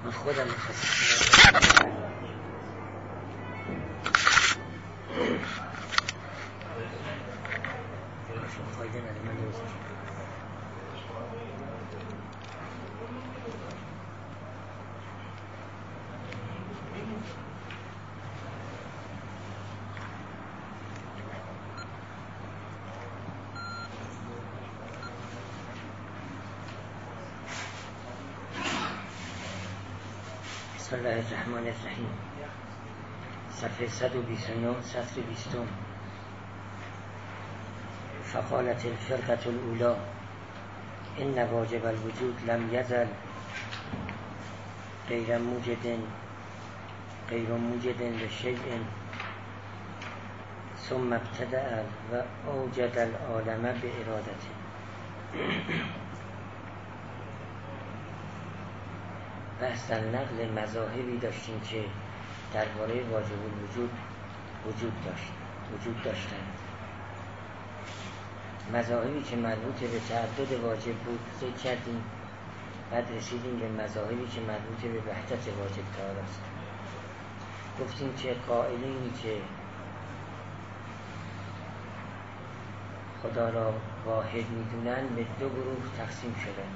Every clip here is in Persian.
خودم فایده نداره من درست بسم الله الرحمن الرحیم. صفحه 129 سطر 20. فقالت الفرقة الأولى إن واجب الوجود لم يزل غیر موجد لشیء ثم ابتدأ و اوجد العالم بارادته. بحث در نقل مذاهبی داشتیم که درباره واجب الوجود وجود داشتند. مذاهبی که مربوط به تعدد واجب بود ذکر کردیم. بعد رسیدیم به مذاهبی که مربوط به وحدت واجب تعالی است. گفتیم که قائلینی که خدا را واحد میدونن به دو گروه تقسیم شدن.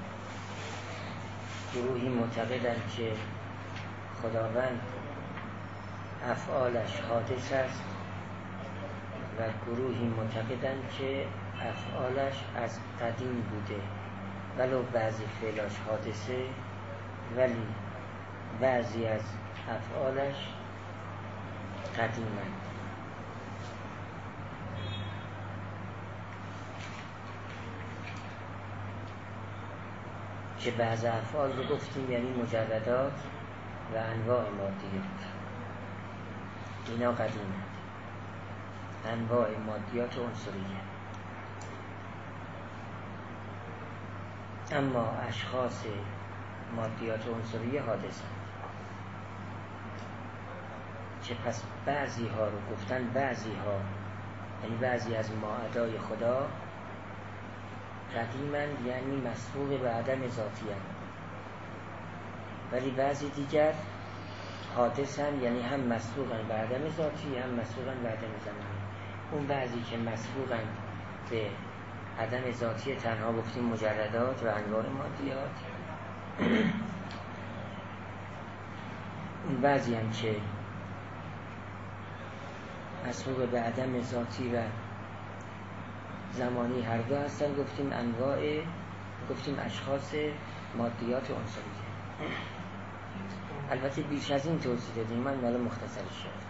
گروهی معتقدند که خداوند افعالش حادث است و گروهی معتقدند که افعالش از قدیم بوده، ولو بعضی فعلاش حادثه ولی بعضی از افعالش قدیمند. که بعض افعال رو گفتیم یعنی مجردات و انواع مادیه بود، اینا قدیمند. انواع مادیات و عنصریه. اما اشخاص مادیات و عنصریه حادثند. که پس بعضی ها رو گفتن بعضی ها یعنی بعضی از ماعدای خدا قدیمند، یعنی مسبوق به عدم ذاتی‌اند، ولی بعضی دیگر حادثند، یعنی هم مسبوقند به عدم ذاتی هم مسبوقند به عدم زمانی. اون بعضی که مسبوقند به عدم ذاتی تنها گفتیم مجردات و انواع مادیات. اون بعضی هم که مسبوق به عدم ذاتی و زمانی هر دو هستن گفتیم انواع، گفتیم اشخاص مادیات و عنصریه. البته بیش از این توضیح دادیم، من مالا مختصرش کردم.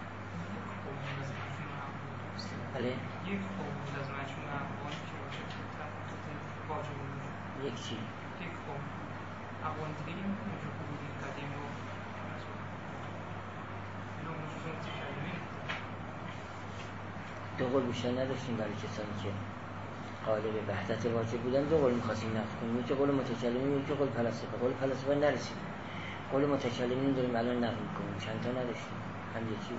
بله؟ یک قول از مجموعه اقوال که باشه واجب الوجود. یک چی؟ یک قول اقوال دیگه این وجود بودی قدیم و اینا موجود متکلمین. دو قول بیشتر نداشتیم برای کسانی که قائل به وحدت واجب بودن. دو قول می‌خواستیم نقل کنیم، یکی قول متکلمین یکی قول فلاسفه. قول فلاسفه نرسیدیم، قول متکلمین داریم الان نقل می‌کنیم. چند تا نداشتیم، هم یکی.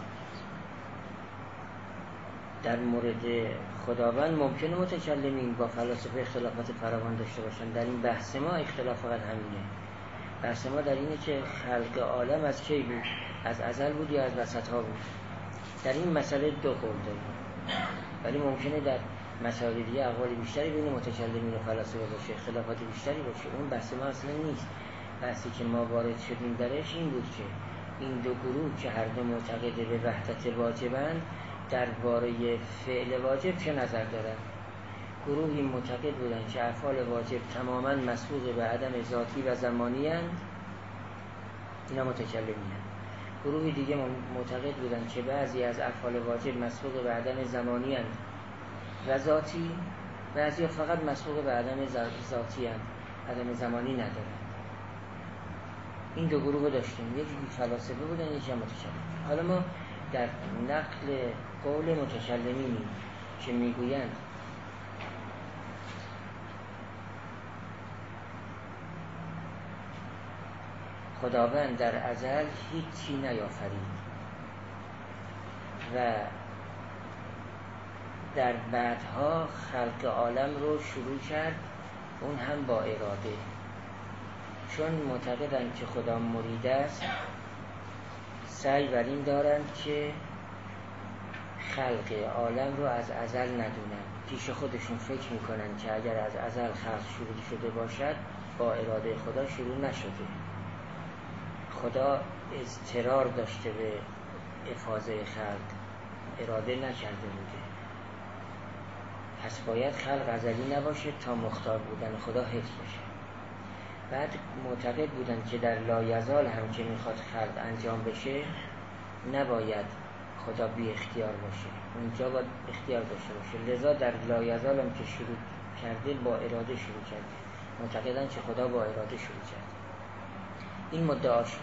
در مورد خداوند ممکنه متکلمین با فلاسفه اختلافات فراوان داشته باشن. در این بحث ما اختلاف فقط همینه. بحث ما در اینه که خلق عالم از کی بود؟ از ازل بود یا از وسط‌ها بود؟ در این مسئله دو قول داریم، ولی ممکنه در مسائل دیگه اقوال بیشتری بین متکلمین و فلاسفه باشه، اختلافات بیشتری باشه. اون بحث ما اصلا نیست. بحثی که ما وارد شدیم درش این بود که این دو گروه که هر دو معتقد به وحدت واجبند درباره فعل واجب چه نظر دارند. گروهی معتقد بودند که افعال واجب تماما مسبوق به عدم ذاتی و زمانی اند، اینا متکلمین. گروهی دیگه معتقد بودند که بعضی از افعال واجب مسبوق به عدم زمانی اند و ذاتی، بعضی فقط مسبوق به عدم ذاتی اند، عدم زمانی ندارند. این دو گروه داشتیم، یکی فلاسفه بودن یکی متکلمین. حالا ما در نقل قول متکلمینی که میگویند خداوند در ازل هیچی نیافرید و در بعدها خلق عالم رو شروع کرد، اون هم با اراده. چون معتقدند که خدا مرید است، سعی بر این دارند که خلق عالم رو از ازل ندونن. پیش خودشون فکر میکنن که اگر از ازل خلق شروع شده باشد با اراده خدا شروع نشده، خدا اضطرار داشته به افاضه خلق، اراده نکرده بوده، پس باید خلق ازلی نباشه تا مختار بودن خدا حفظ بشه. بعد معتقد بودن که در لایزال هم که میخواد خلق انجام بشه نباید خدا بی اختیار باشه، اونجا باید اختیار داشته باشه، لذا در لایزال هم که شروع کرده با اراده شروع کرده. معتقدن که خدا با اراده شروع کرده. این مدعاشون.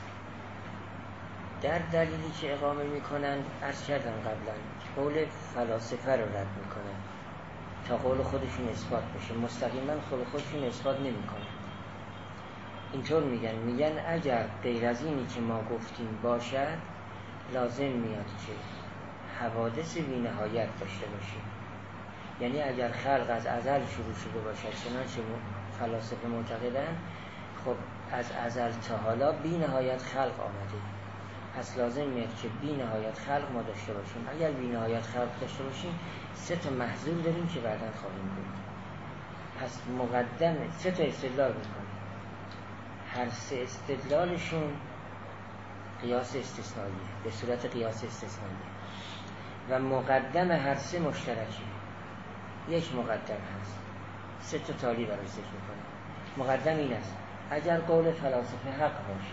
در دلیلی که اقامه میکنن عرض کردم قبلا قول فلاسفه رو رد میکنن تا قول خودشون اثبات بشه. مستقیما قول خودشون اثبات نمیکنن. اینطور میگن اگر غیر از اینی که ما گفتیم باشد لازم میاد که حوادث بی نهایت داشته باشیم. یعنی اگر خلق از ازل شروع شده باشد چنانچه فلاسفه معتقدن، خب از ازل تا حالا بی نهایت خلق آمده، پس لازم میاد که بی نهایت خلق ما داشته باشیم. اگر بی نهایت خلق داشته باشیم 3 تا محذور داریم که بعداً خواهیم بود. پس مقدم 3 تا استدلال میکنیم، هر 3 استدلالشون قیاس استثنائیه، به صورت قیاس استثنائیه و مقدم هر 3 مشترکه. یک مقدم هست، 3 تا تالی برای ذکر میکنه. مقدم این است اگر قول فلاسفه حق باشه،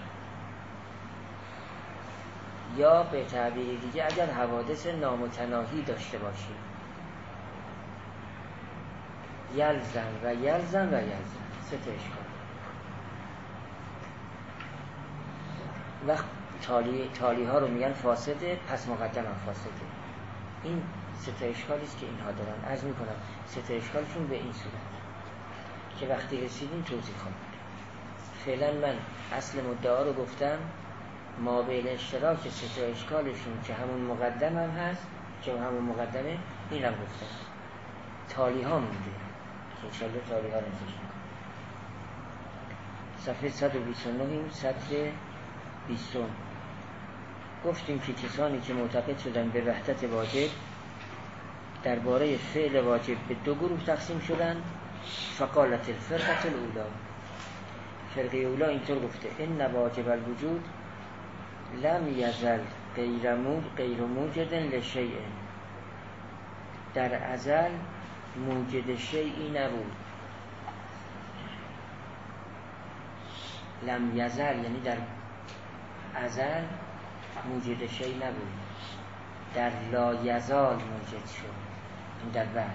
یا به تعبیر دیگه اگر حوادث نامتناهی داشته باشیم، یلزم و یلزم و یلزم 3 تا اشکال. وقت تالی ها رو میگن فاسده، پس مقدم هم فاسده. این 3 تا اشکالی است که اینها دارن. عرض میکنم 3 تا اشکالشون به این صورت که وقتی رسیدیم توضیح خواهم. فعلا من اصل مدعا رو گفتم، ما بین اشتراک 3 تا اشکالشون که همون مقدم هم هست، که همون مقدمه، این هم گفتم. تالی ها مونده که انشالله تالی ها رو نزش میکنم. صفحه 129 سطر 20 گفتیم که کسانی که معتقد شدن به وحدت واجب درباره فعل واجب به 2 گروه تقسیم شدن. فقالت الفرقه الاولی، فرقه اولی اینطور گفته: ان واجب الوجود لم یزل غیر موجد لشیء، در ازل موجد شیئی نبود. لم یزل یعنی در ازل موجد شیء نبود، در لا یزال موجد شد. این در بعد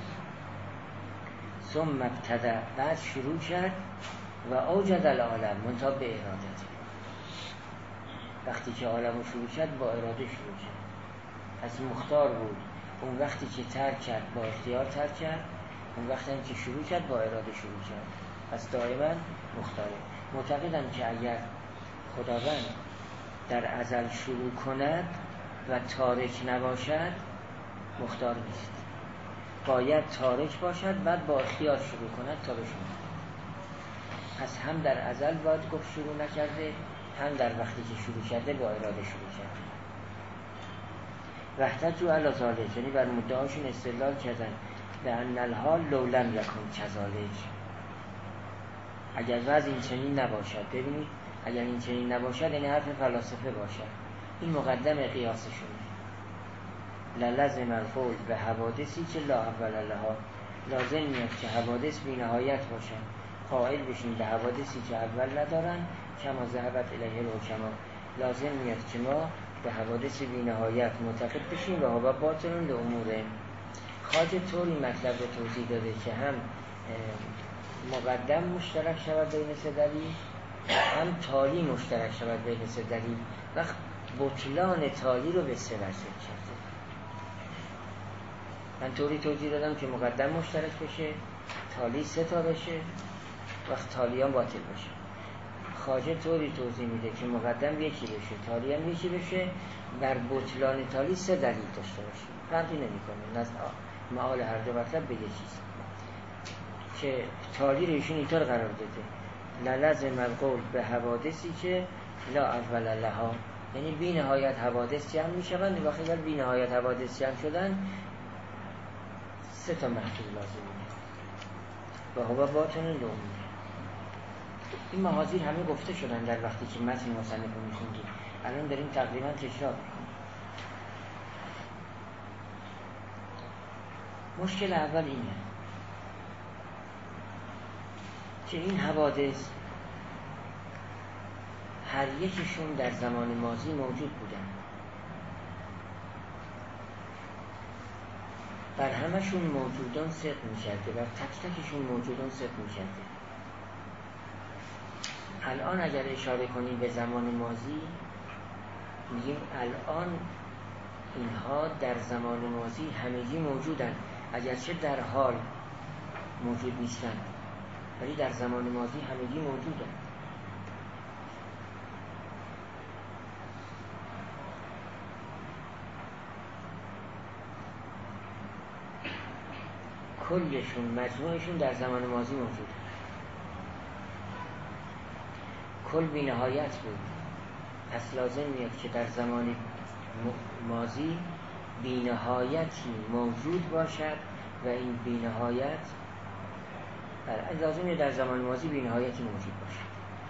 ثم ابتدأ، بعد شروع کرد و اوجد العالم منتها به ارادته. وقتی که عالم رو شروع کرد با اراده شروع کرد، پس مختار بود. اون وقتی که ترک کرد با اختیار ترک کرد، اون وقتی که شروع کرد با اراده شروع کرد، پس دائما مختاره. معتقدم که اگر خداوند در ازل شروع کند و تارک نباشد مختار نیست، باید تارک باشد بعد با اختیار شروع کند تا بشه. پس هم در ازل باید گفت شروع نکرده، هم در وقتی که شروع کرده با اراده شروع کرده. وحدت علی ذالک، یعنی بر مدعاشون استدلال کردن به ان الحال لو لم یکن کذالک، اگر وضع این چنین نباشد. ببینید اگر این چنین نباشد یعنی حرف فلاسفه باشد. این مقدم قیاسشونه. للزم القول به حوادثی که لا اول لها، لازم میاد که حوادث بی نهایت باشن، قائل بشین به حوادثی که اول ندارن. کما ذهبت الیه الحکما، لازم میاد که ما به حوادث بی نهایت معتقد بشیم و هوا باطلون لاموره. خواجه طوری مطلب رو توضیح داده که هم مقدم مشترک شود بین 3 دلیل، هم تالی مشترک شود بین 3 دلیل. وقت بطلان تالی رو به 3 وجه کرده. من طوری توضیح دادم که مقدم مشترک بشه، تالی 3 تا بشه، وقت تالیان باطل بشه. خواجه طوری توضیح میده که مقدم یکی بشه، تالی هم یکی بشه، بر بطلان تالی 3 دلیل داشته باشه. فرقی نمیکنه، نزد معال هر دو مطلب به یکیست. که تالی رو ایشون اینطور قرار داده: للزم القول به حوادثی که لا اول لها، یعنی بی نهایت حوادث جمع می شوند و اگر بی نهایت حوادث جمع شدن 3 تا محصول لازمه و هو باطن لومی. این محاذیر همه گفته شدن در وقتی که متن مصنف رو میخوندیم، الان داریم تقریبا تکرار میکنیم. مشکل اول اینه که این حوادث هر یکشون در زمان ماضی موجود بودن، بر همشون موجودان صدق می‌کرده، بر تک تکشون موجودان صدق می‌کرده. الان اگر اشاره کنیم به زمان ماضی میگیم الان اینها در زمان ماضی همگی موجودن، اگرچه در حال موجود نیستن ولی در زمان ماضی همگی موجودن. کلشون مجموعشون در زمان ماضی موجود. کل بی نهایت بود، پس لازم میاد که در زمان ماضی بی نهایتی موجود باشد و این بی نهایت لازم میاد در زمان ماضی بی نهایتی موجود باشد.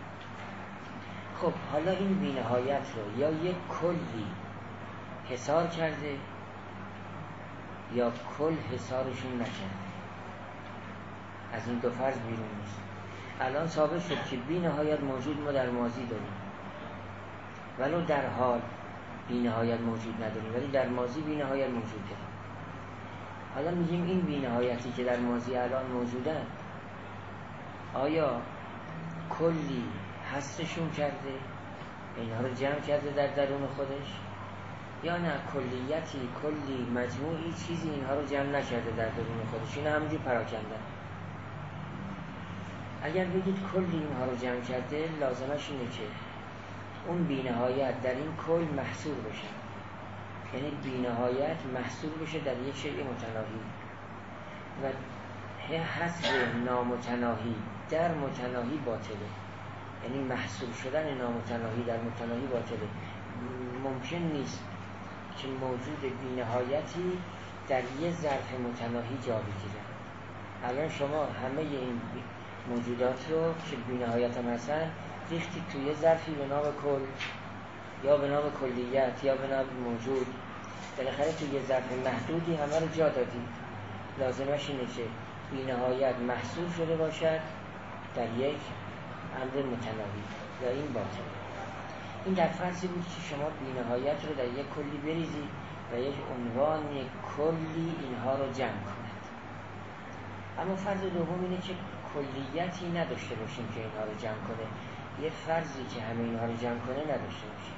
خب حالا این بی نهایت رو یا یک کلی حصار کرده یا کل حصارشون نکرده، از این دو فرض بیرون نیست. الان ثابت شد که بی نهایت موجود ما در ماضی داریم، ولو در حال بی نهایت موجود نداریم ولی در ماضی بی نهایت موجود داریم. حالا میگیم این بی نهایتی که در ماضی الان موجودن آیا کلی حذفشون کرده، اینها رو جمع کرده در درون خودش، یا نه کلیتی کلی مجموعی چیزی اینها رو جمع نکرده در درون خودش، این همونجور پراکنده. اگر بگید کلی اینها رو جمع کرده لازمش اینه که اون بی نهایت در این کل محصور بشه، یعنی بی نهایت محصور بشه در یک شیء متناهی و حذف نامتناهی در متناهی باطله، یعنی محصور شدن نامتناهی در متناهی باطله. ممکن نیست که موجود بی نهایتی در یه ظرف متناهی جا بگیره. الان شما همه این موجودات رو که بی نهایت هم هستن ریختید توی یه ظرفی به نام کل یا به نام کلیت یا به نام موجود، بالاخره توی یه ظرف محدودی همه رو جا دادید. لازمش اینه که بی نهایت محصور شده باشد در یک امر متناهی و این باطل. این در فرضی بود که شما بی نهایت رو در یک کلی بریزید و یک عنوان کلی اینها رو جمع کند. اما فرض دوم اینه که کلیتی نداشته باشیم که اینها رو جمع کنه، یه فرضی که همه اینها رو جمع کنه نداشته باشیم،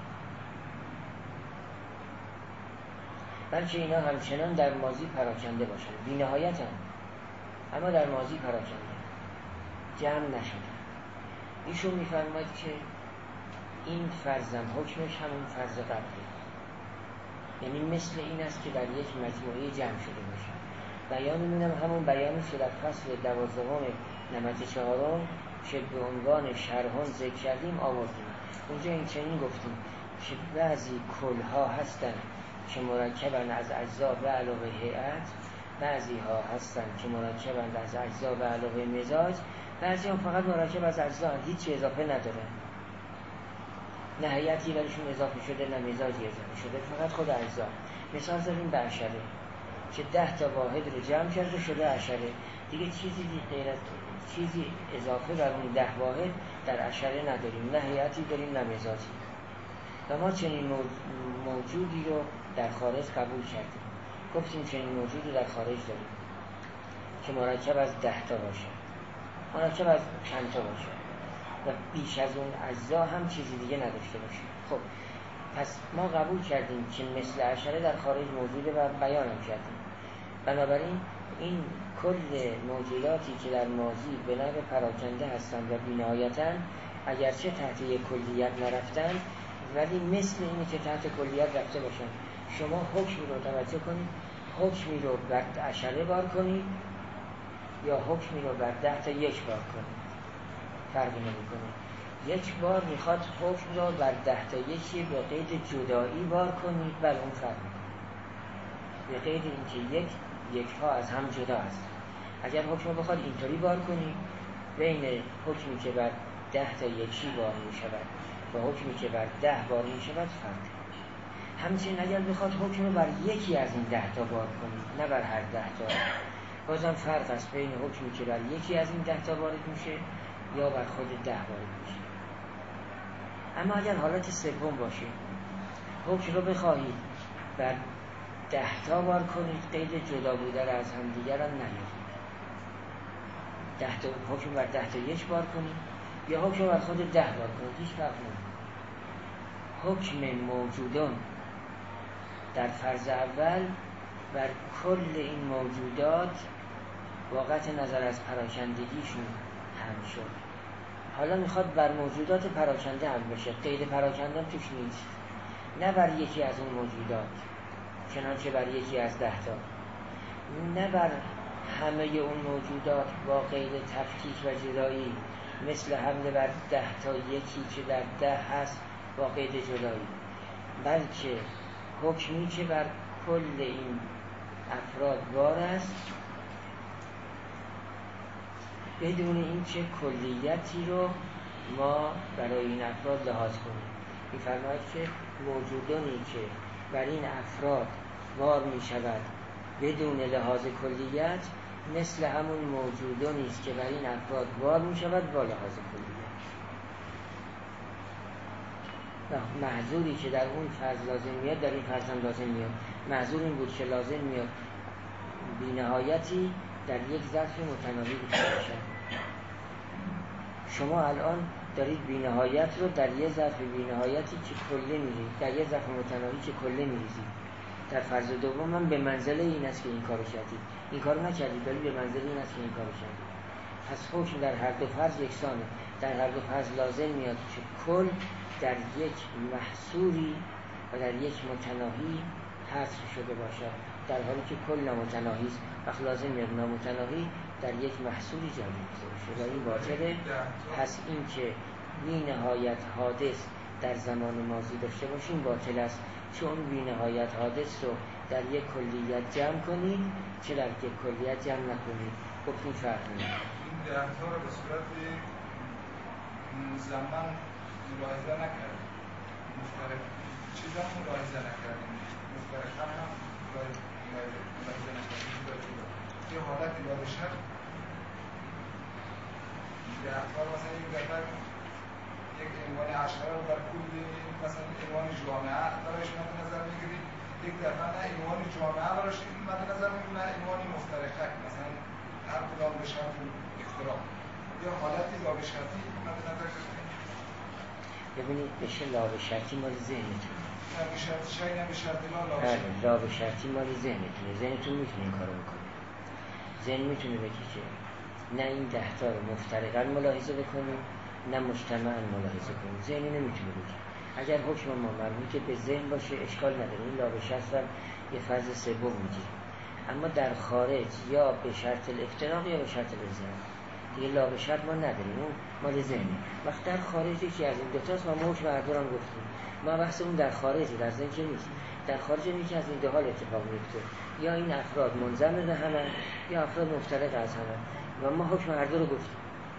بلکه اینا همچنان در ماضی پراکنده باشن، بی نهایت هم اما در ماضی پراکنده جمع نشدن. ایشون میفرماید که این فرضم حکمش همون فرض قبله، یعنی مثل این است که در یک مجموعه جمع شده باشه. بیان اینم همون بیانی که در فصل 12 نمت 4 که به عنوان شرحون ذکر کردیم آوردیم. اونجا این چنین گفتیم که بعضی کلها هستن که مرکبن از اجزا به علاوه هیئت، بعضی ها هستن که مرکبن از اجزا به علاوه مزاج، بعضی هم فقط مرکب از اجزا هم هیچ اضافه نداره، نه هیئتی برشون اضافه شده نه مزاجی اضافه شده، فقط خود اجزا. مثال زدیم به عشره که 10 تا واحد رو جمع کرده شده عشره، دیگه چیزی اضافه بر اون 10 واحد در عشره نداریم، نه هیئتی داریم نه مزاجی. و ما چنین موجودی رو در خارج قبول کردیم، گفتیم چنین موجودی در خارج داریم که مرکب از 10 تا باشه، مرکب از چند تا باشه و بیش از اون اجزا هم چیزی دیگه نداشته باشه. خب پس ما قبول کردیم که مثل عشره در خارج موجوده و بیانم کردیم. بنابراین این کل موجوداتی که در ماضی به نوع پراکنده هستند و بی‌نهایتاً اگرچه تحت یک کلیت نرفتن ولی مثل اینه که تحت کلیت رفته باشن. شما حکمی رو توجه کنید، حکمی رو بر عشره بار کنید یا حکمی رو بر 10 تا یک بار کنید، فرقی نمیکنه. یک بار میخواد حکم را بر 10 تا 1 با قید جدایی بار کنید، بله اون فرق میکنه. به قید اینکه یک ها از هم جدا است. اگر حکم رو بخواد اینطوری بار کنید، بین حکمی که بر 10 تا 1 بار میشود و حکمی که بر 10 بار میشود فرق. همچنین اگر بخواد حکم رو بر یکی از این 10 تا بار کنید، نه بر هر 10 تا، بازم فرق است بین حکمی که بر یکی از این 10 تا وارد میشه یا بر خود 10 وارد میشه. اما اگر حالت سوم باشه، حکم رو بخواهید بر 10 تا بار کنید، قید جدا بوده را از هم دیگر هم نیارید. 10 تا حکم بر 10 تا 1 بار کنید یا حکم بر خود 10 بار کنید، هیچ فرق نمیکنه. حکم موجودان در فرض اول بر کل این موجودات واقعیت نظر از پراکندگیشون هم شد. حالا میخواد بر موجودات پراکنده هم بشه، قید پراکنده توش نیست، نه بر یکی از اون موجودات چنانچه بر یکی از 10 تا، نه بر همه اون موجودات با قید تفکیک و جدایی مثل حمله بر 10 تا 1 که در 10 هست با قید جدایی، بلکه حکمی که بر کل این افراد بار است بدون اینکه کلیتی رو ما برای این افراد لحاظ کنیم. می‌فرماید که موجودانی که بر این افراد بار می شود بدون لحاظ کلیت مثل همون موجودانی است که بر این افراد بار می شود با لحاظ کلیت. محظوری که در اون فرض لازم میاد در این فرض هم لازم میاد. محظور این بود که لازم میاد بی‌نهایتی در یک ظرف متناهی باشد. شما الان دارید بی‌نهایت رو در یک ظرف بی‌نهایتی که کله می‌ریزید، در یک ظرف متناهی که کله می‌ریزید. در فرض دوم هم به منزله این است که این کارو کردید. این کارو نکردید ولی به منزله این است که این کارو کردید. پس حکم در هر دو فرض یکسانه. در هر دو فرض لازم میاد که کل در یک محصوری و در یک متناهی حصر شده باشد، در حالی که کل نامتناهی است. وقت لازم میاد نامتناهی در یک محصولی جاری بشه و این باطله. پس این که بی نهایت حادث در زمان ماضی داشته باشیم باطل است، چون بی نهایت حادث رو در یک کلیت جمع کنید چه در یک کلیت جمع نکنید. خب این فرق میکنه. این درها رو به صورت زمان ملاحظه نکردیم، مفترق چیزا ملاحظه نکردیم، مفترق هم ملاحظه نکردیم. یه حالت داده شد درها مثلا این دفعه یک عنوان عشقه رو بر کلی مثلا عنوان جامعه برایش مد نظر میگیرید، یک دفعه نه عنوان جامعه برایش مد نظر میگیرید، نه عنوان مفترقه مثلا هر کدام به شرط اختراع یا حالتی لا به شرطی مد نظر گرفتید. ببینید بشه لا به شرطی مال ذهنتون، نه به شرط شایی نه به شرط لا به شرطی. لا به شرطی مال ذهنتونه. ذهنتون میتونه این کارو بکنه. ذهن میتونه بگی که نه این 10 تا رو مفترقاً ملاحظه بکنیم نه مجتمعاً ملاحظه کنیم. ذهن نمیتونه بگی. اگر حکم ما مربوط به ذهن باشه اشکال نداره، این لا به شرط رو یه فرض سوم میگیره. اما در خارج یا به شرط الافتراق یا به شرط الزام دیگه لا به شرط ما نداریم، اون مال ذهنه. وقت در خارج یکی از این دو تاست ما حکم هر دو رو گفتیم. ما بحث اون در خارج در ذهن که نیست. در خارج یکی از این دو حال اتفاق میفته، یا این افراد منضم به هم یا افراد مفترق از هم و ما حکم هر دو رو گفتیم.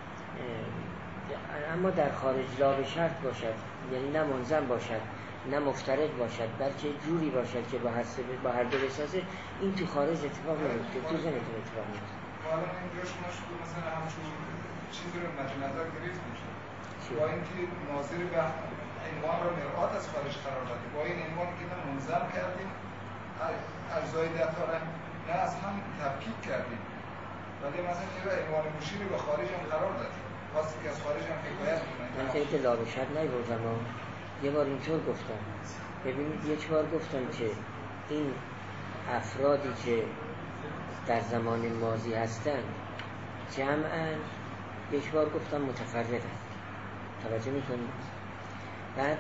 اما در خارج لا به شرط باشد یعنی نه منضم باشد نه مفترق باشد بلکه جوری باشد که با هر دو بسازه، این تو خارج اتفاق نمیفته، تو ذهنتون اتفاق میفته. حالا اینجا شما شده مثلا همچون چیزی رو مد نظر گرفتید با اینکه ناظر به عنوان رو مرآت از خارج قرار داده، با این عنوانی که نه منظم کردیم اجزای دفتر نه از هم تفکیک کردیم، ولی مثلا این رو عنوان مشیر به خارج هم قرار دادیم، واسه که از خارج هم حکایت کنیم. من خیلی که لا به شرط نیوردم، یه بار اینطور گفتم. ببینید یک بار گفتم که این افرادی که در زمان ماضی هستند جمعاً، یک بار گفتم متفرقاً. توجه میکنید؟ بعد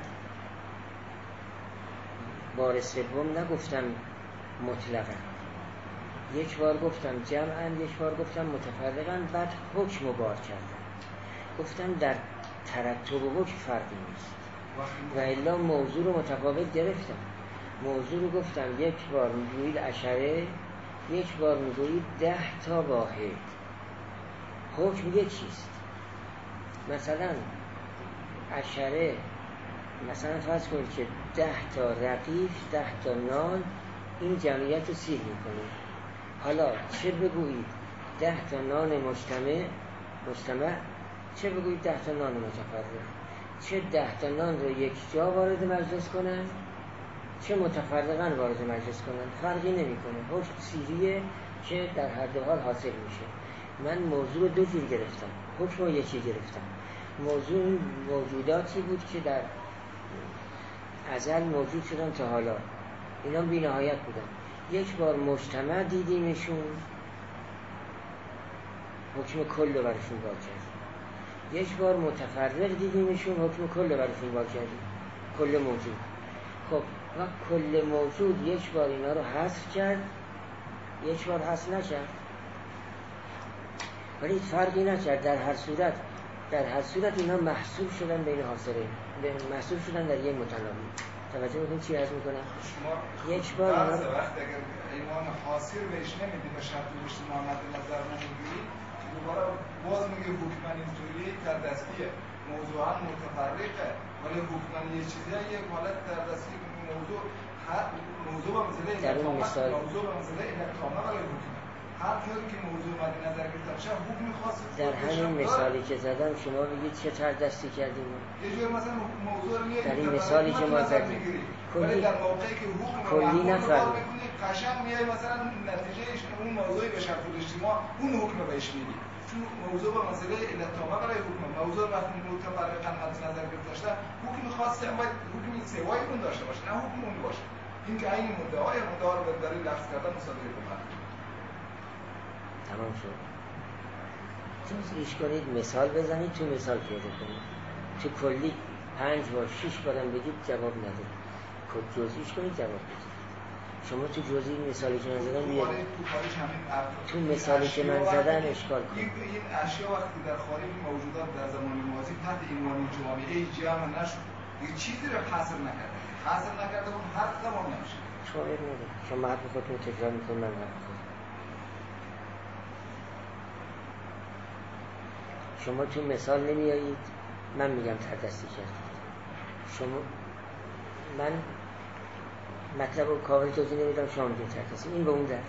بار سوم نگفتم مطلقاً، یک بار گفتم جمعاً، یک بار گفتم متفرقاً، بعد حکم رو بار کردم. گفتم در ترتب و حکم فرقی نیست و الا موضوع رو متفاوت گرفتم. موضوع رو گفتم یک بار میگویید اشعره، یک بار میگویید 10 تا واحد. حکم یکیست. مثلا اشعره مثلا فرض کنید که 10 تا رغیف 10 تا نان این جمعیت رو سیر میکنه. حالا چه بگویید 10 تا نان مجتمع، چه بگویید 10 تا نان متفرق، چه 10 تا نان رو یک جا وارد مجلس کنن چه متفرقاً وارد مجلس کنن، فرقی نمیکنه. حکم سیریه که در هر دو حال حاصل میشه. من موضوع رو دو جور گرفتم، حکم رو یکی گرفتم. موضوع این موجوداتی بود که در ازل موجود شدن تا حالا، اینا بی نهایت بودن. یک بار مجتمع دیدیمشون، حکم کل رو برشون واقع کردیم. یک بار متفرق دیدیمشون، حکم کل رو برشون واقع کردیم، کل موجود. خب و کل موجود یک بار اینا رو حذف کرد، یک بار حذف نکرد، ولی فرقی نکرد. در هر صورت اینا محصول شدن بین حاصلین، محصول شدن در یک متناهی. توجه بکنید چی عرض میکنم؟ یک بار بعض وقت اگر ایمان حاصل بهش نمیدی و شرط اجتماع مد نظر نمیگیری، دوباره باز میگه حکمن اینطوری در دستیه، موضوعا متفرقه، ولی حکمن یه چیزیه، یک حالت در دستی موضوع به منزله الکترامه ولی حکمه. هر طوری که موضوع مد نظر گرفته بشه حکم خاص در همین مثالی که زدم شما بگید چه تردستی کردیم؟ یه جور مثلا موضوع رو در این مثالی که ما زدیم ولی در موقعی که حکم کلی نفهمید قشنگ میای مثلا نتیجهش اون موضوعی به شرط الاجتماع اون حکم بهش میدی، چون موضوع به مسئله الکترامه برای حکم موضوع وقتی متفرقاً مد نظر گرفته شده حکم خاصی هم باید حکم سوایی اون داشته باشه، نه حکم اون باشه. این که این مدعا رو به دلیل لفظ کردن مصادره کنه. تمام شد. جزئیش کنید، مثال بزنید، تو مثال پیاده کنید. تو کلی 5 بار 6 بارم بگید جواب ندید. جزئیش کنید جواب بدید. شما تو جزئی مثالی که من زدم بیارید. تو مثالی که من زدم اشکال کنید. این اشیا وقتی در خارج موجودات در زمان ماضی تحت عنوان جامعه جمع نشد، یه چیزی رو حاصل نکرده. حاصل نکرده اون هر تمام نمیشه. شما ببینید. شما حرف خودتون تکرار می‌کنید، من حرف خودم. شما تو مثال نمیایید، من میگم تردستی کردید. شما من مطلب رو کامل توضیح نمیدم، شما میگید تردستی. این به اون درد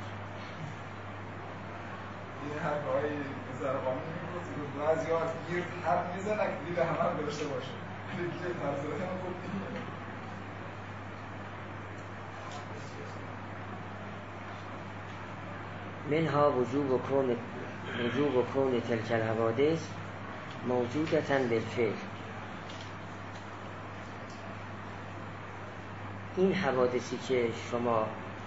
این حرفای زرقامی میگفت که بعضی ها گیر حرف میزنن که دیده همه رو برشته باشه. دیگه فرضاً هم خوب نیست. منها وجوب کون تلک الحوادث موجودتاً بالفعل. این حوادثی که شما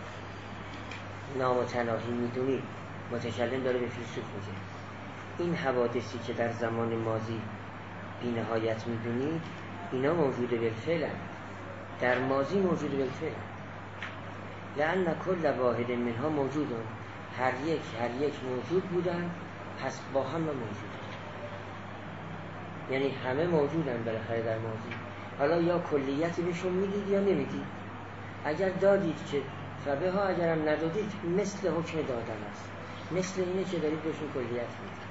نامتناهی میدونید، متکلم داره به فیلسوف میگه، این حوادثی که در زمان ماضی بی نهایت میدونید اینا موجود بالفعل هست. در ماضی موجود بالفعل، لأن کل واحد منها موجودن، هر یک موجود بودن، پس با هم موجود، یعنی همه موجودن بالاخره در ماضی. حالا یا کلیتی بهشون میدید یا نمیدید. اگر دادید که فبه ها، اگرم ندادید مثل حکم دادن است، مثل اینه که دارید بهشون کلیت میدید.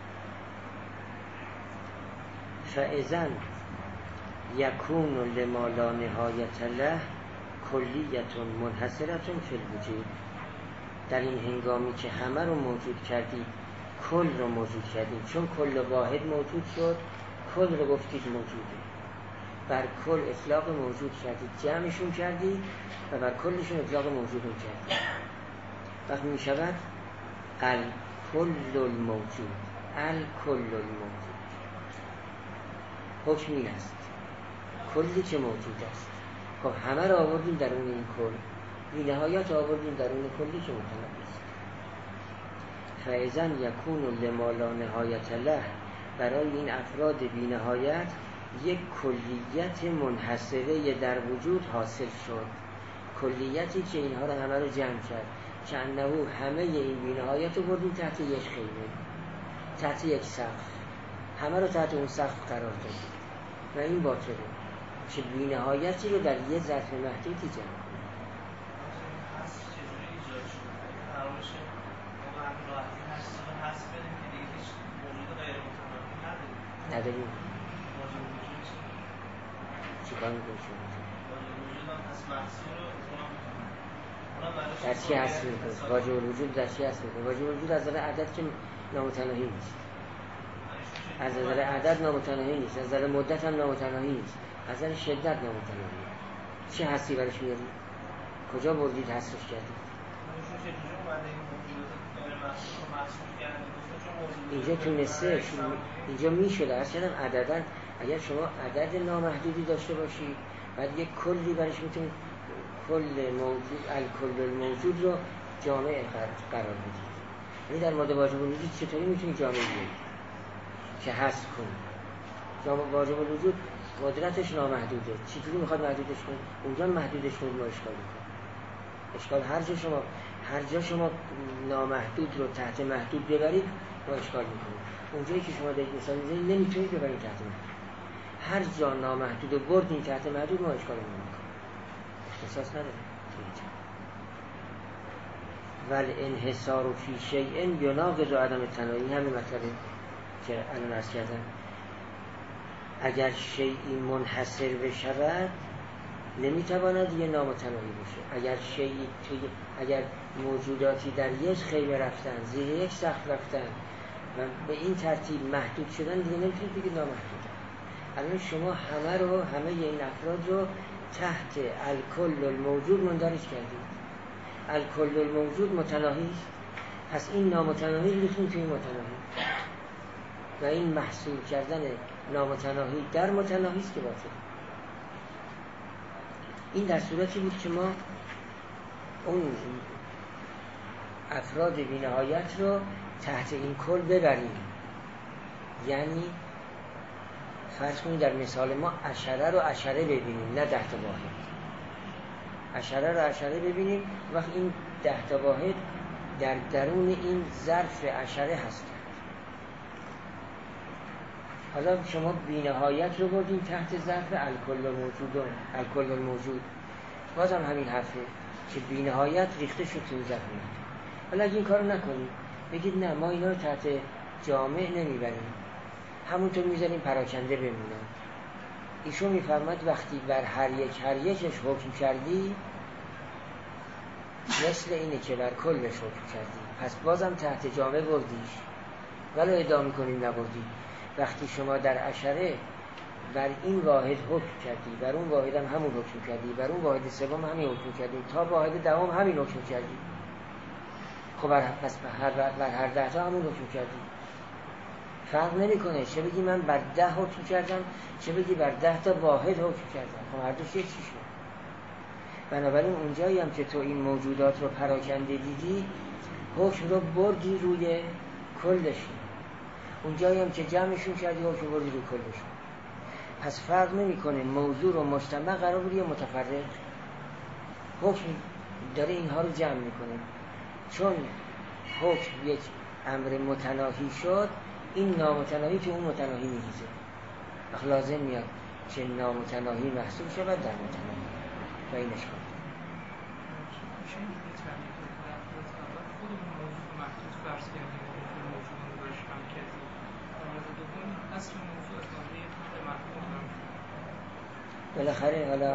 فاذن یکون لما لا نهایت له کلیت منحصرة فی الوجود. در این هنگامی که همه رو موجود کردید، کل رو موجود کردید، چون کل واحد موجود شد، کل رو گفتید موجوده، بر کل اطلاق موجود کردید، جمعشون کردید و بر کلشون اطلاق موجودون کردید. وقت می شود الکل الموجود. الکل الموجود حکم این است، کلی که موجود است. خب همه رو آوردیم درون این کل، بی نهایت آوردیم درون کلی که متناهی است. فاذن یکون لما لا نهایت له، برای این افراد بی نهایت یک کلیت منحصره در وجود حاصل شد. کلیتی که اینها رو همه رو جمع کرد، که انه همه این بی نهایت رو بردیم تحت یک خیمه، تحت یک سقف. همه رو تحت اون سقف قرار داد و این باطله که بی‌نهایتی رو در یه ظرف محدودی جمع کنه. هست چجوری ایجاد شد؟ قرار باشه ما همین راحتی هست رو هست بدیم که دیگه هیچ موجود غیر متناهی نداریم. واجب وجود چی کار میکنی شما؟ واجب وجود هم هست محصول رو در چی هست میکنی؟ واجب وجود در چی هست میکنی؟ واجب وجود از نظر عدد که نامتناهی نیست. از نظر عدد نامتناهی نیست، از نظر مدت هم نامتناهی نیست، از نظر شدت نامتناهی. چه حسی برش میاری؟ کجا بردید حسش کردید؟ اینجا تونسته اینجا میشده اصلا عددن. اگر شما عدد نامحدودی داشته باشی بعد یک کلی برش میتونید کل موجود الکل الموجود رو جامعه قرار بدید. یعنی در مورد واجب الوجود چطوری میتونید جامعه بدید که هست کنید؟ واجب الوجود قدرتش نامحدوده. چطوری میخواد محدودش کنید؟ اونجا محدودش کنید ما اشکال میکنیم. اشکال هر جا شما نامحدود رو تحت محدود ببرید ما اشکال میکنیم. اونجایی که شما دارید مثال میزنید نمیتونید ببرید تحت محدود. هر جا نامحدود رو بردین تحت محدود ما اشکال میکنیم. اختصاص نداره. والانحصار فی شیء یناقض عدم تناهی. همین مطلبه که الان عرض کردم. اگر شیئی منحصر بشود نمیتواند یه نامتناهی باشه. اگر موجوداتی در یک خیمه رفتن، زیر یک سقف رفتن و به این ترتیب محدود شدن دیگه نمیتونید بگید نامحدودن. الان شما همه این افراد رو تحت الکل الموجود مندرج کردید. الکل الموجود متناهی است، پس این نامتناهی میتونه توی متناهی و این محصول کردن نامتناهی در متناهی است که باطل. این در صورتی بود که ما اون افراد بی‌نهایت رو تحت این کل ببریم. یعنی فرض کنید در مثال ما عشره رو عشره ببینیم نه 10 تا واحد. عشره رو عشره ببینیم وقت این 10 تا واحد در درون این ظرف عشره هستند. حالا شما بی‌نهایت رو بردیم تحت ظرف الکل الموجود. بازم همین حرفه که بی‌نهایت ریخته شد تو ظرف. حالا اگه این کارو نکنیم بگید نه ما اینا رو تحت جامع نمیبریم، همونطور میذاریم پراکنده بمونن. ایشون میفرماد وقتی بر هر یکش حکم کردی مثل اینه که بر کلش حکم کردی، پس بازم تحت جامع بردیش ولو ادعا میکنیم نبردی. وقتی شما در عشره بر این واحد حکم کردی، بر اون واحد هم همون حکم کردی، بر اون واحد سوم همین حکم کردی، تا واحد دوم همین حکم کردی، خب پس بر هر 10 تا همون حکم کردی. فرق نمیکنه چه بگی من بر 10 حکم کردم چه بگی بر 10 تا واحد حکم کردم، خب هر دوش یک چی شد. بنابراین اونجایی هم که تو این موجودات رو پراکنده دیدی حکم رو بردی روی کلشون، اونجایی هم که جمعشون کردی حکم بردی روی کلشون. پس فرق نمیکنه موضوع و مجتمع قرار بود یا متفرق، حکم داره اینها رو جمع میکنه. چون حکم یک امر متناهی شد این نامتناهی که اون متناهی میریزه، لازم میاد که نامتناهی محسوب شود در متناهی و این اشکال خودمون موضوع محدود فرض کردیم و موضوع رو برش هم کردیم و مورد دوم اصل موضوع از نظریه تحت محدود قرار شد. بالاخره حالا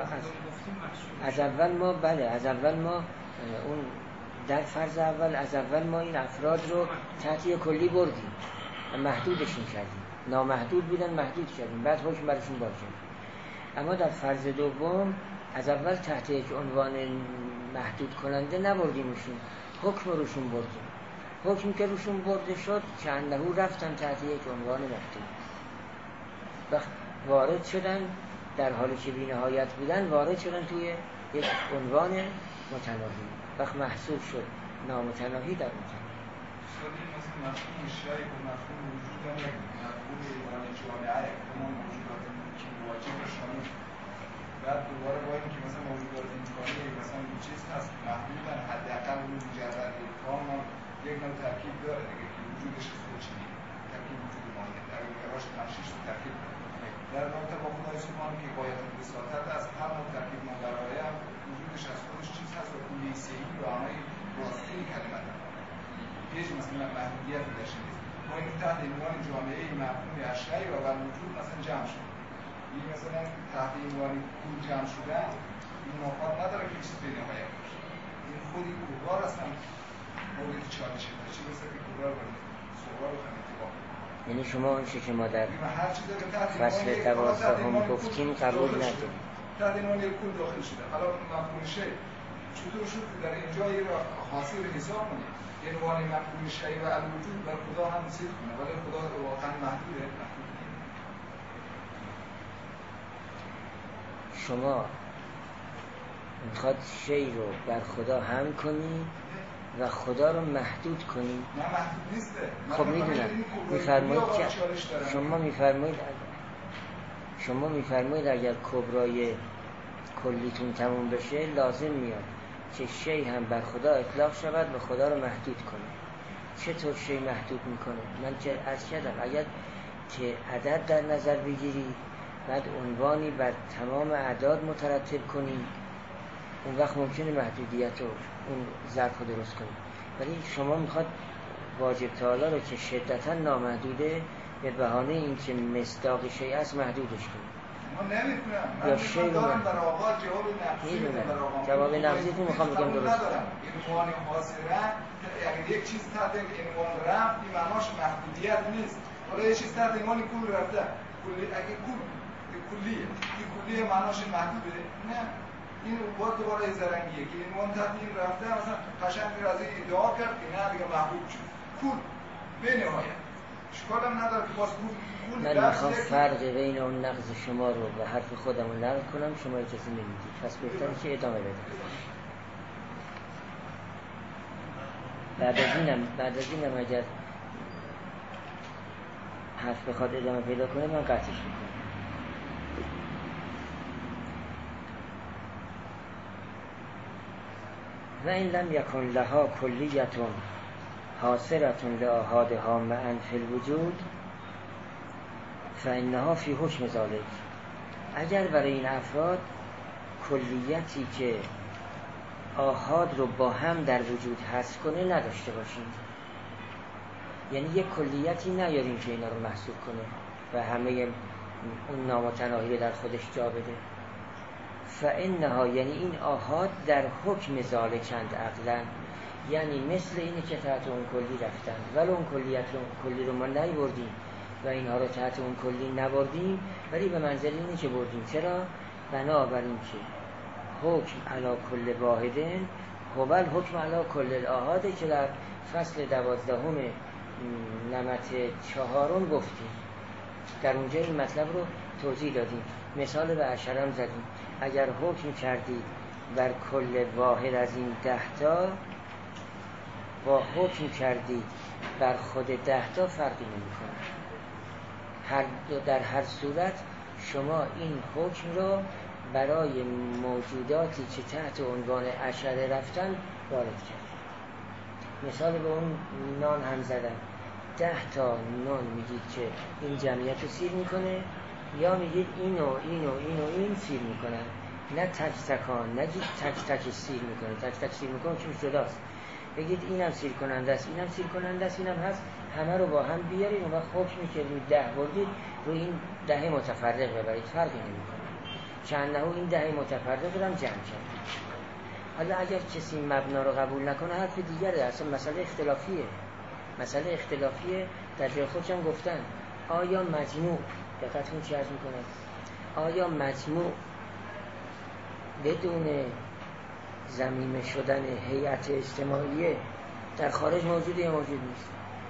از اول ما اون در فرض اول از اول ما این افراد رو تحت یک کلی بردیم و محدودشون کردیم، نامحدود بودن محدود کردیم بعد حکم برشون باشه. اما در فرض دوم از اول تحت یک عنوان محدود کننده نبردیمشون، حکم روشون بردیم. حکم که روشون برده شد چند لهو رفتن تحت یک عنوان محدود. وقت وارد شدن در حالی که بی‌نهایت بودن وارد شدن توی یک عنوان متناهی، وقت محسوب شد نامتناهی در متناهی. سالی مثل مفهوم اشیایی و مفهوم وجود هم یک مفهوم ایران جامعه تمام موجودات که واجب شامل، بعد دوباره با این که مثلا موجودات امکانی مثلا چیز هست محدودن حداقل اون مجرد کام یک نوع ترکیب داره دیگه که وجودش خودشونه ترکیب که وجود مایه در معراج تمشیش ترکیب در رابطه با خدای سبحان که باید بساطت از هر نوع ترکیب منبرهای هم وجودش از خودش چیز هست و کلیه سهی و آنهای راستی کلمه دارد هیچ مثلا محدودیت داشته نیست ما این تحت عنوان جامعه مفهوم اشیاء و وجود مثلا جمع شد این مثلا تحت عنوان کل جمع شدن این مفاد نداره که چیز بین نهایت باشه این خودی کبرار اصلا مورد چالشه چی بسید که کبرار باید صغرا رو هم اتباق یعنی شما اونچه که ما در فصل 12 گفتیم قبول نداریم تحت عنوان کل داخل شده حالا مفهوم شیء چطور شد که در اینجا این را حاصل حساب کنید عنوان مفهوم شیء و الوجود بر خدا هم صدق کنه ولی خدا واقعا محدوده شما میخواد شیء رو بر خدا هم کنی و خدا رو محدود کنی. نه محدود نیسته. خب میدونم میفرمایید که شما میفرمایید اگر کبرای کلیتون تموم بشه لازم میاد که شیء هم بر خدا اطلاق شود و خدا رو محدود کنه. چطور شیء محدود میکنه؟ من که عرض کردم اگر که عدد در نظر بگیری بعد عنوانی بر تمام اعداد مترتب کنی اون وقت ممکنه محدودیت رو اون ظرف رو درست کنی ولی شما میخواد واجب تعالی رو که شدتا نامحدوده به بهانه این که مصداق شیء است محدودش کنی. من نمیتونم یا شیء رو دارم در آغاز جواب نقضی جواب نقضی تو میخوام بگم درست ندارم عنوان حاصرن اگر یک چیز تحت عنوان رفت این معناش محدودیت نیست حالا یه چیز تحت عنوان کل رفته اگه کلیه این کلیه معناش محدوده نه این باید دوباره زرنگیه که عنوان تحت این رفته مثلا قشنگ از این ادعا کرد که نه دیگه محدود شد کل به نهایت اشکالم نداره که باز من میخوام فرق بین اون نقض شما رو و حرف خودم رو نقل کنم شما اجازه نمیدید پس بهتره که ادامه بدم. بعد از اینم اگر حرف بخواد ادامه پیدا کنه من قطعش میکنم. و این لم یکن لها کلیتون حاصرتون لآحادها معا فی الوجود فانها فی حکم ذالک. اگر برای این افراد کلیتی که آحاد رو با هم در وجود حذف کنه نداشته باشیم یعنی یک کلیتی نیاریم که اینا رو محسوب کنه و همه اون نامتناهی در خودش جا بده فانها یعنی این آحاد در حکم ذالکند عقلا یعنی مثل اینه که تحت اون کلی رفتن ولی اون کلی رو ما نیوردیم و اینها رو تحت اون کلی نبردیم ولی به منزل اینه که بردیم. چرا؟ بنابراین که حکم علی کل واحدن هو الحکم علی کل الاحاد که در فصل 12 نمط 4 گفتیم در اونجا این مطلب رو توضیح دادیم مثال به عشرم زدیم اگر حکم کردید بر کل واحد از این 10 تا با حکم کردید بر خود 10 تا فرقی نمی‌کنه. در هر صورت شما این حکم رو برای موجوداتی که تحت عنوان عشره رفتن وارد کرد. مثال به اون نان هم زدن 10 تا نان میگید که این جمعیت رو سیر میکنه یا میگید این و این و این و این سیر میکنن نه تک تکان نگید تک تک سیر میکنه تک تک سیر میکنه که جداست بگید اینم سیر کننده است اینم سیر کننده است اینم هست همه رو با هم بیارید اون وقت حکمی که روی 10 بردید روی این 10 متفرق ببرید فرقی نمیکنه چند نه این 10 متفرق رو هم جمع کرد. حالا اگر کسی مبنا رو قبول نکنه حرف دیگره اصلا مسئله اختلافیه در جای خودشم گفتن آیا مجموع دقیقتون چی عرض میکنه آیا مجموع بدون ضمیمه شدن هیئت اجتماعیه در خارج موجوده یا موجود نیست؟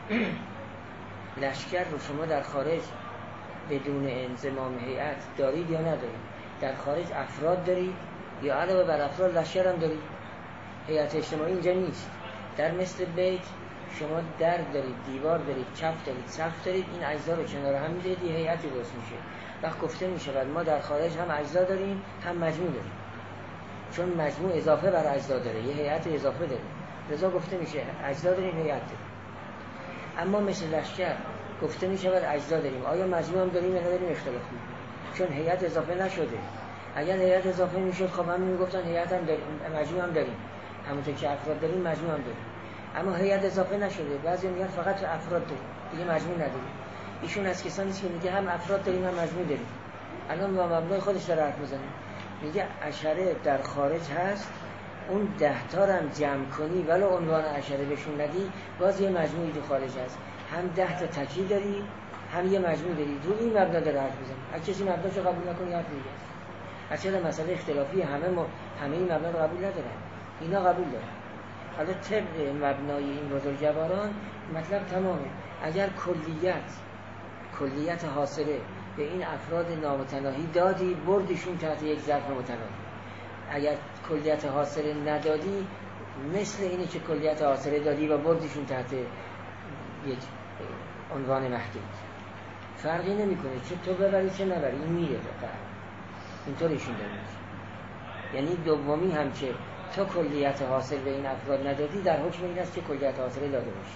لشکر رو شما در خارج بدون انضمام هیئت دارید یا ندارید؟ در خارج افراد دارید یا علاوه بر افراد لشکر هم دارید؟ هیئت اجتماعی اینجا نیست. در مثل بیت شما در دارید دیوار دارید کف دارید سقف دارید این اجزا رو کنار هم می‌ذارید یه هیئتی درست میشه. وقت گفته میشه ما در خارج هم اجزا داریم هم مجموع داریم چون مجموع اضافه بر اجزا داره یه هیئت اضافه داره لذا گفته میشه اجزا داریم هیئت داریم. اما مثل لشکر گفته می شود اجزا داریم. آیا مجموع هم داریم یا نداریم؟ اختلافی، چون هیئت اضافه نشده. اگر هیئت اضافه میشد خب هم میگفتن هیئت هم داریم، مجموع هم داریم، همونطور که افراد داریم مجموع هم داریم. اما هیئت اضافه نشده، بعضی میگن فقط افراد داریم دیگه مجموع نداریم. ایشون از کسانی است که میگه هم افراد داریم هم مجموع داریم. الان با مبنای خودش داره حرف میزنه، میگه اشعه در خارج هست، اون 10 تا هم جمع کنی ولو عنوان اشعه بهشون ندی باز یه مجموعی تو خارج هست، هم 10 تا تکی داری هم یه مجموع داری. رو این مبنا داره حرف میزنه. اگه کسی مبناشو قبول نکنه حرف میگه. اصلا مسئله اختلافی، همه این مبنا رو قبول ندارن، اینا قبول دارن. حالا طبق مبنای این بزرگواران مطلب تمامه. اگر کلیت حاصله به این افراد نامتناهی دادی، بردیشون تحت یک ظرف متناهی. اگر کلیت حاصله ندادی، مثل اینه که کلیت حاصله دادی و بردیشون تحت یک عنوان محدود. فرقی نمیکنه چه تو ببری چه نبری، این میره فقط اینطوریشون داره. یعنی دومی هم که تو کلیت حاصل به این افراد ندادی، در حکم این است که کلیت حاصله داده باشی.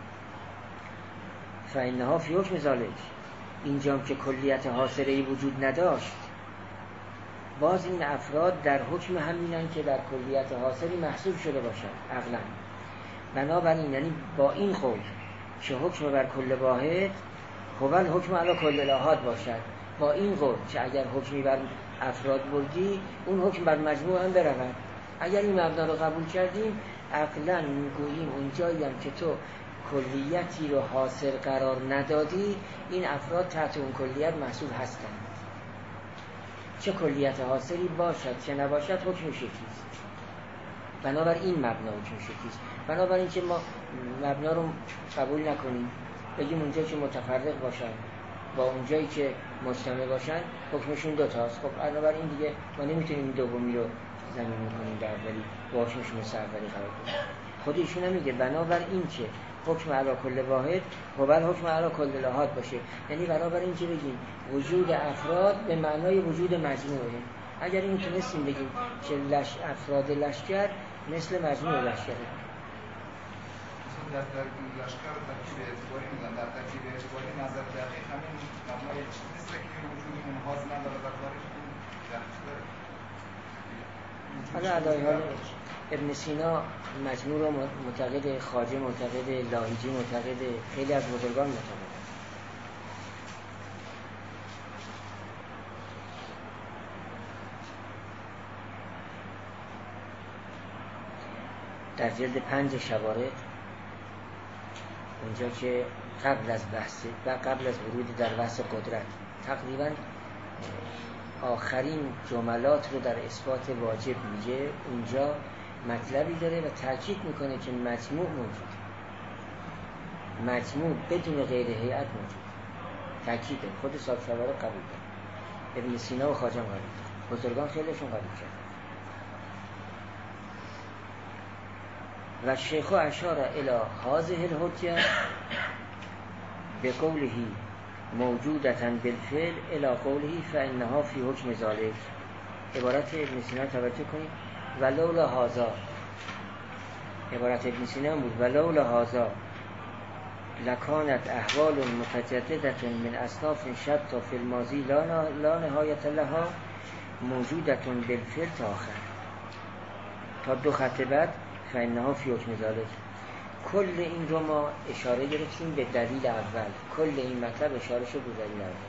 فإنها فی حکم ذالک، اینجام که کلیت حاصله‌ای وجود نداشت، باز این افراد در حکم همینن که در کلیت حاصلی محسوب شده باشد عقلا. بنابراین یعنی با این قول که حکم بر کل واحد هوال حکم علی کل الاحاد باشد، با این قول که اگر حکمی بر افراد بردی اون حکم بر مجموع هم برود. اگر این مبنا رو قبول کردیم، عقلا میگوییم اون جایی هم که تو کلیتی رو حاصل قرار ندادی، این افراد تحت اون کلیت محسوب هستند. چه کلیت حاصلی باشد چه نباشد حکم شکلیست. بنابراین این مبنا حکم شکلیست. بنابراین که ما مبنا رو قبول نکنیم، بگیم اونجایی که متفرق باشن با اونجایی که مجتمع باشن حکمشون دوتاست. خب بنابراین دیگه ما نمیتونیم دومی رو زمین میکنیم در اولی با حکمشون اولی قرار کنیم. خود ایشون هم میگه بنابراین که حکم علی کل واحد هوال حکم علی کل الاحاد باشه. یعنی برابر این که بگیم وجود افراد به معنای وجود مجموعه. اگر این تونستیم بگیم که افراد لشکر مثل مجموع لشکره. در لشکر ترکیب اعتباری میدن، در ترکیب اعتباری نظر دقیق همین مبنای چیز نیست که وجود منحاز نداره در خارج حالا علای حال ابن سینا مجموع رو معتقد، خواجه معتقد، لاهیجی معتقد، خیلی از بزرگان معتقد. در جلد 5 شوارد اونجا که قبل از بحث و قبل از ورود در بحث قدرت تقریبا آخرین جملات رو در اثبات واجب میگه، اونجا مطلبی داره و تاکید میکنه که مجموع موجود، مجموع بدون غیر هیئت موجود. تاکیده خود صاحب شوارد قبول داره، ابن سینا و خواجه قبول داره، بزرگان خیلیشون قبول کرد. و شیخ اشار الی هذه الحجه بقوله موجودتا بالفعل الی قوله فانها فی حکم ذالک. عبارت ابن سینا توجه کنید، ولولا هذا، عبارت ابن سینا بود ولولا هذا لکانت احوال متجددة من اصناف شتى فی الماضی لا نهایت لها موجودة بالفعل تا آخر، تا 2 خط بعد فانها فی حکم ذالک. کل این رو ما اشاره گرفتیم به دلیل اول، کل این مطلب اشاره شد به دلیل اول.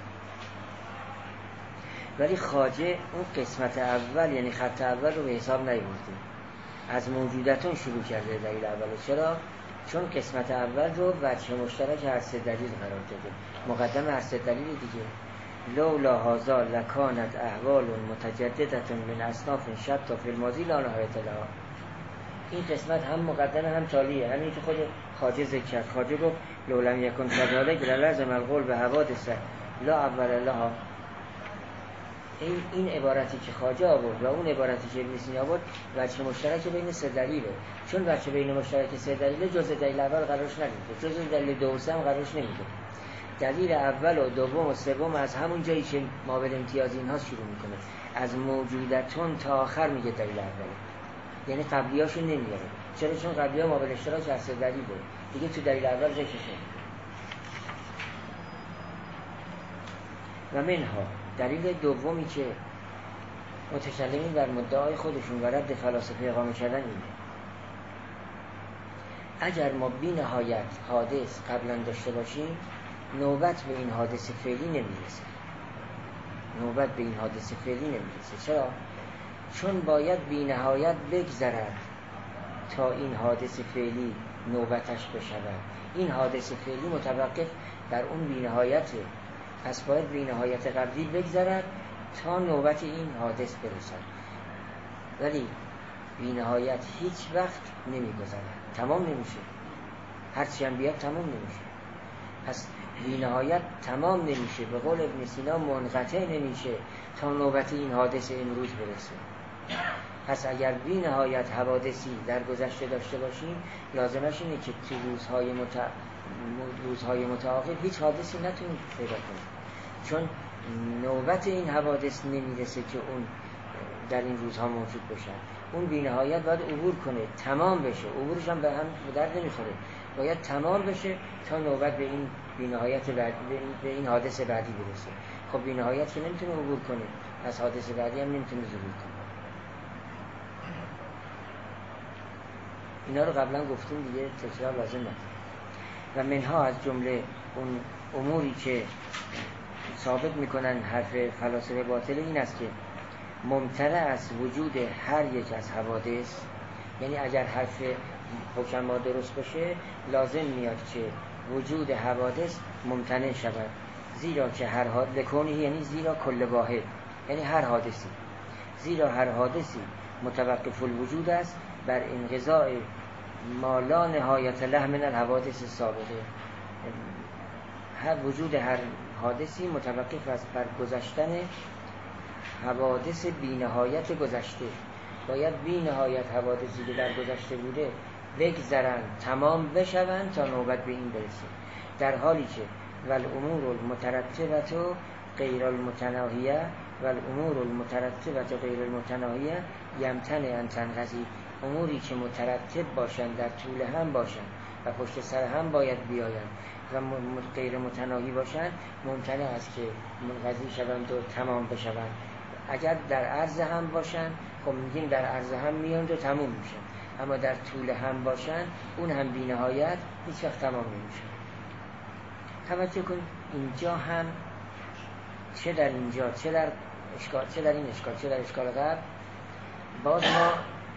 ولی خواجه اون قسمت اول یعنی خط اول رو به حساب نیاورده، از موجودتون شروع کرده دلیل اول. چرا؟ چون قسمت اول رو وجه مشترک هر 3 دلیل قرار داده، مقدم هر 3 دلیل دیگه. لولا هذا لکانت احوال متجددة من اصناف شتى فی الماضی لا نهایت لها. این قسمت هم مقدمه هم تالیه، همین که خود خواجه ذکر کرد. خواجه گفت لو لم یکن کذالک للزم القول بحوادث لا اول لها. این عبارتی که خواجه آورد و اون عبارتی که ابن سینا آورد وجه مشترک بین 3 دلیله. چون وجه بین مشترک 3 دلیله جزء دلیل اول قرارش نمیده، جزء دلیل 2 و 3 هم قرارش نمیده. دلیل اول و دوم و سوم از همون جایی که مابل امتیاز اینها شروع میکنه، از موجودتون تا آخر میگه دلیل اوله، یعنی قبلیاشو نمیاره. چرا؟ چون قبلی‌ها مابل اشتراک هر 3 دلیله دیگه، تو دلیل اول ذکرش نمیده. و منها دلیل دومی که متکلمین در مدعای خودشون و رد فلاسفه اقامه کردن اینه: اگر ما بی نهایت حادث قبلا داشته باشیم نوبت به این حادث فعلی نمیرسه. چرا؟ چون باید بی نهایت بگذرد تا این حادث فعلی نوبتش بشود. این حادث فعلی متوقف بر اون بی نهایته، پس باید بی نهایت قبلی بگذرد تا نوبت این حادث برسد. ولی بی نهایت هیچ وقت نمیگذرد، تمام نمیشه، هرچی هم بیاد تمام نمیشه. پس بی نهایت تمام نمیشه، به قول ابن سینا منقطع نمیشه تا نوبت این حادث امروز برسه. پس اگر بی نهایت حوادثی در گذشته داشته باشیم لازمش اینه که تو روزهای متعاقب هیچ حادثی نتونیم پیدا کنیم، چون نوبت این حوادث نمیرسه که اون در این روزها موجود باشن. اون بی نهایت باید عبور کنه، تمام بشه. عبورش هم به هم درد نمیخوره، باید تمام بشه تا نوبت به این بی نهایت به این حادث بعدی برسه. خب بی نهایت که نمیتونه عبور کنه، پس حادث بعدی هم نمیتونه ظهور کنه. اینا رو قبلا گفتیم دیگه، تکرار لازم نداره. و منها از جمله اون اموری که ثابت میکنن حرف فلاسفه باطل این است که ممتنع از وجود هر یک از حوادث، یعنی اگر حرف حکم ما درست باشه لازم میاد که وجود حوادث ممتنع شود، زیرا که هر حادث لکونه، یعنی زیرا کل واحد، یعنی هر حادثی، زیرا هر حادثی متوقف الوجود است بر انقضاء ما لا نهایت له من الحوادث السابقه. هر وجود هر حادثی متوقف است بر گذشتن حوادث بی نهایت گذشته. باید بی نهایت حوادثی که در گذشته بوده بگذرن، تمام بشون تا نوبت به این برسه. در حالی که والامور المترتبه غیر المتناهیه والامور المترتبه غیر المتناهیه یمتنع ان تنقضی. اموری که مترتب باشن، در طول هم باشن و پشت سر هم باید بیاین و غیر متناهی باشن، ممتنع است که منقضی شوند و تمام بشوند. اگر در عرض هم باشن، خب میگیم در عرض هم میاند و تموم میشن، اما در طول هم باشن اون هم بی نهایت هیچ وقت تمام نمیشه. توجه کن اینجا هم، چه در اینجا چه در این اشکال چه در اشکال قبل، باز ما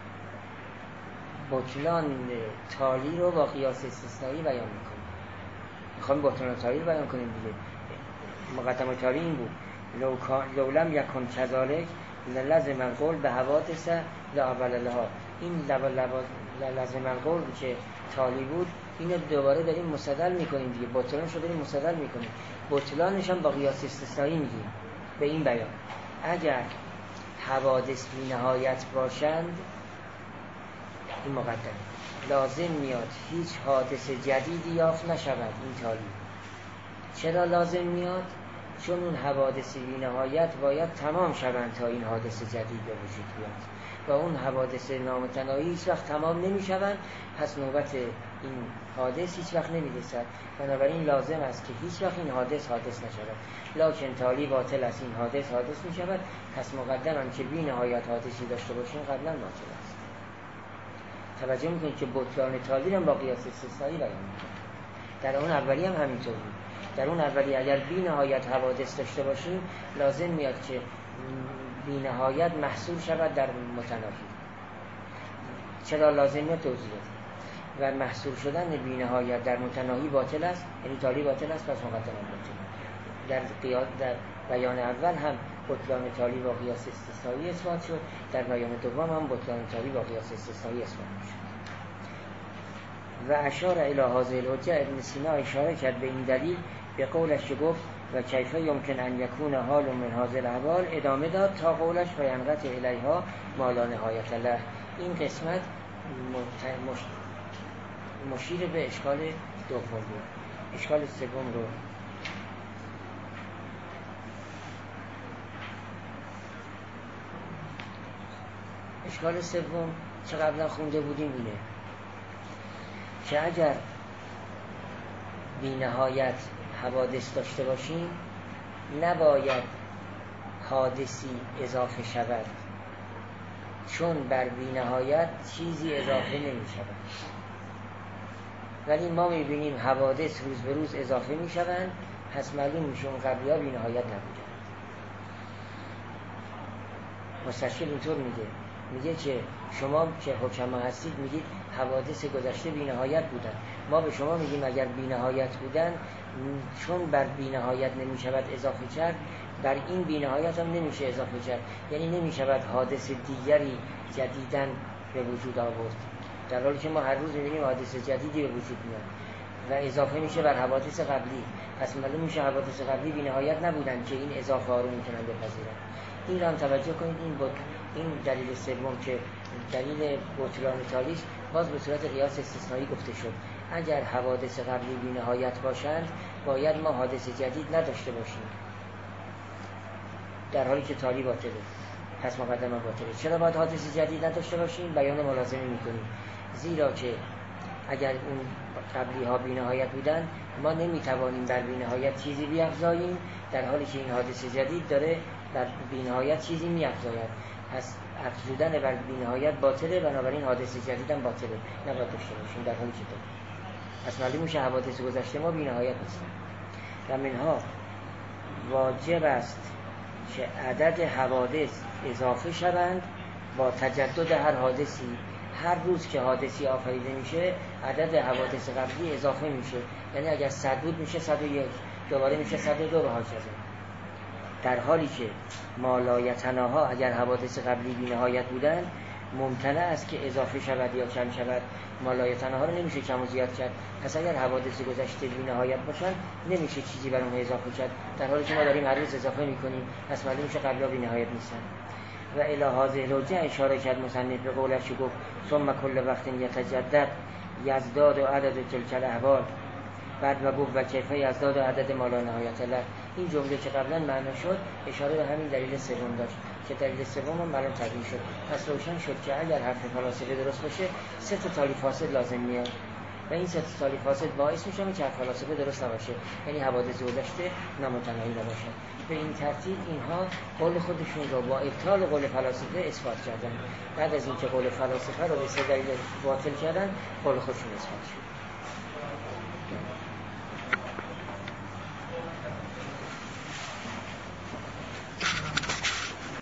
بطلان تالی رو با قیاس استثنایی بیان میکنیم. میخوایم بطلان تالی رو بیان کنیم دیگه. مقدمه تالی این بود: لو لم یکن کذالک لازم القول به حوادث لاول لها. این لازم القول که تالی بود اینو دوباره داریم مستدل میکنیم دیگه، بطلانش رو داریم مستدل میکنیم. بطلانش هم با قیاس استثنایی میگیم به این بیان: اگر حوادث بی نهایت باشند، این مقدم لازم میاد هیچ حادث جدیدی یافت نشود. این تالی چرا لازم میاد؟ چون اون حوادث بی نهایت باید تمام شوند تا این حادث جدید به وجود بیاد و اون حوادث نامتناهی هیچ وقت تمام نمیشوند، پس نوبت این حادث هیچ وقت نمیرسد. بنابراین لازم است که هیچ وقت این حادث نشود. لکن تالی باطل است، این حادث میشود، پس مقدماً که بی نهایت حادثی داشته باشیم قبلا باطل است. توجه میکنید که بطلان تالی رو با قیاس استثنایی بیان میکنه. در اون اولی هم همینطور بود. در اون اولی اگر بی نهایت حوادث داشته باشیم لازم میاد که بی نهایت محصور شود در متناهی. چرا لازم میاد توضیح و محصور شدن بی نهایت در متناهی باطل است، یعنی تالی باطل است، پس مقدمه باطل. در بیان اول هم بطلان تالی با قیاس استثنایی اثبات شد، در بیان دوم هم بطلان تالی با قیاس استثنایی اثبات شد. و اشار الی هذه الحجه، ابن سینا اشاره کرد به این دلیل به قولش گفت و کیف یمکن ان یکون حال من هذه الاحوال، ادامه داد تا قولش فینقطع الیها ما لا نهایت له. این قسمت مشیر به اشکال دوم بود. اشکال سوم رو اشکال سوم چه قبلا خونده بودیم اینه که اگر بی نهایت حوادث داشته باشیم نباید حادثی اضافه شود، چون بر بی‌نهایت چیزی اضافه نمی شود. ولی ما می‌بینیم حوادث روز به روز اضافه می‌شوند، پس معلوم میشه اون قبلی ها بی‌نهایت نبودن. مستشکل اینطور میگه که شما که حکما هستید میگید حوادث گذشته بی‌نهایت بودن، ما به شما میگیم اگر بی‌نهایت بودن، چون بر بی‌نهایت نمی‌شود اضافه کرد، بر این بی‌نهایت هم نمیشه اضافه کرد، یعنی نمی‌شود حادث دیگری جدیداً به وجود آورد، در حالی که ما هر روز می‌بینیم حادث جدیدی به وجود میاد و اضافه میشه بر حوادث قبلی. پس معلوم میشه حوادث قبلی بی‌نهایت نبودن که این اضافه ها رو میتونن بپذیرن. این رو هم توجه کنید. این دلیل سوم که دلیل بطلان تالیش باز به صورت قیاس استثنایی گفته شد. اگر حوادث قبلی بی‌نهایت باشند باید ما حادث جدید نداشته باشیم، در حالی که تالی باطله، پس مقدمه باطله. چرا باید حادث جدید نداشته باشیم؟ بیان ملازمه میکنیم. زیرا که اگر اون قبلی ها بی‌نهایت بودن، ما نمیتوانیم بر بی‌نهایت چیزی بیافزاییم، در حالی که این حادث جدید داره بر بی‌نهایت چیزی میافزاید. پس افزودن بر بی‌نهایت باطله، بنابراین حادث جدید هم باطله، نباید داشته باشیم در حالی که داره. پس معلوم میشه حوادث گذشته ما بی‌نهایت نیستن. و منها واجب است که عدد حوادث اضافه شوند با تجدد هر حادثی. هر روز که حادثی آفریده میشه عدد حوادث قبلی اضافه میشه، یعنی اگر 100 بود میشه 101، دوباره میشه 102 و هكذا. در حالی که ما لا یتناها اگر حوادث قبلی بی‌نهایت بودن ممتنع است که اضافه شود یا کم شود. ما لا یتناها رو نمیشه کم و زیاد کرد، پس اگر حوادث گذشته بی‌نهایت باشن نمیشه چیزی بر اون اضافه کرد، در حالی که ما داریم هر روز اضافه میکنیم، پس معلوم میشه قبلا بی‌نهایت نیستن. و الی هذه الوجه اشاره کرد مصنف به قولش، گفت ثم کل وقت یتجدد یزداد عدد تلک الاحوال، بعد و گفت و کیف یزداد عدد ما لا نهایت له. این جمله که قبلا معنا شد اشاره به همین دلیل سوم داشت که دلیل سوم هم برام تبیین شد. پس روشن شد که اگر حرف فلاسفه درست باشه 3 تا تالی فاسد لازم میاد و این 3 تا تالی فاسد باعث میشه که فلاسفه درست نباشه، یعنی حوادث گذشته نامتناهی نباشه. به این ترتیب اینها قول خودشون رو با ابطال قول فلاسفه اثبات کردن. بعد از اینکه قول فلاسفه رو به 3 دلیل باطل کردن، قول خودشون اثبات شد.